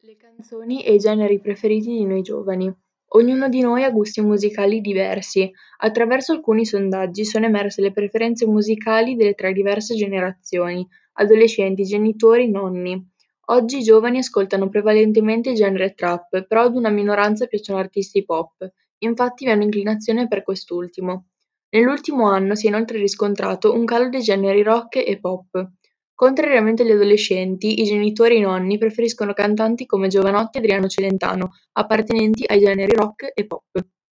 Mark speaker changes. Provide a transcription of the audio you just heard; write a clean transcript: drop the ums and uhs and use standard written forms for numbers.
Speaker 1: Le canzoni e i generi preferiti di noi giovani. Ognuno di noi ha gusti musicali diversi. Attraverso alcuni sondaggi sono emerse le preferenze musicali delle tre diverse generazioni: adolescenti, genitori, nonni. Oggi i giovani ascoltano prevalentemente il genere trap, però ad una minoranza piacciono artisti pop, infatti vi hanno inclinazione per quest'ultimo. Nell'ultimo anno si è inoltre riscontrato un calo dei generi rock e pop. Contrariamente agli adolescenti, i genitori e i nonni preferiscono cantanti come Jovanotti e Adriano Celentano, appartenenti ai generi rock e pop.